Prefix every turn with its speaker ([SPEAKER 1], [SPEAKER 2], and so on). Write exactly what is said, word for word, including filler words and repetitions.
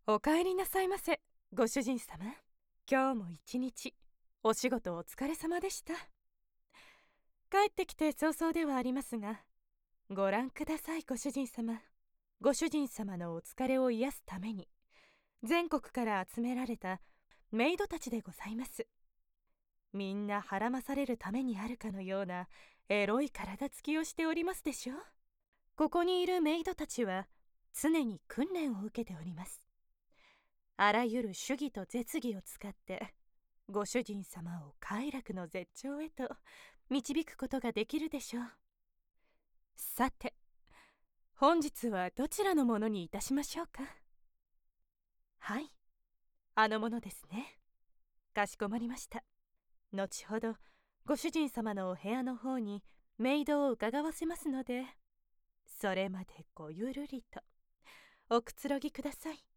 [SPEAKER 1] お帰りなさいませ、ご主人様。今日も一日お仕事お疲れ様でした。帰ってきて早々ではありますが、ご覧ください。ご主人様、ご主人様のお疲れを癒すために全国から集められたメイドたちでございます。みんなはらまされるためにあるかのようなエロい体つきをしておりますでしょう。ここにいるメイドたちは常に訓練を受けております。あらゆる手技と絶技を使ってご主人様を快楽の絶頂へと導くことができるでしょう。さて、本日はどちらのものにいたしましょうか。はい、あのものですね。かしこまりました。後ほどご主人様のお部屋の方にメイドを伺わせますので、それまでごゆるりとおくつろぎください。